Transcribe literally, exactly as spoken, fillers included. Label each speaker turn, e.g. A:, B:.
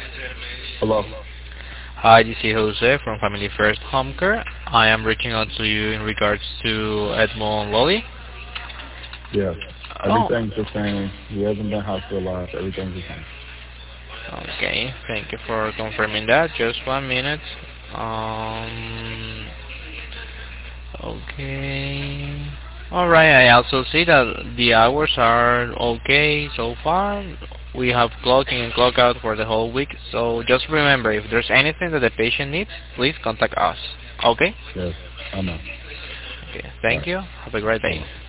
A: Hello.
B: Hi, this is Jose from Family First Home Care. I am reaching out to you in regards to Edmond Lolly.
A: Yes.
B: Oh,
A: Everything's the same. He hasn't been hospitalized. Everything's the same.
B: okay. Thank you for confirming that. Just one minute. Um, okay. Alright, I also see that the hours are okay so far. We have clock in and clock out for the whole week. So just remember, if there's anything that the patient needs, please contact us. Okay?
A: Yes. I know.
B: Okay.
A: All
B: Thank
A: right.
B: you. Have a great
A: Bye-bye.
B: day.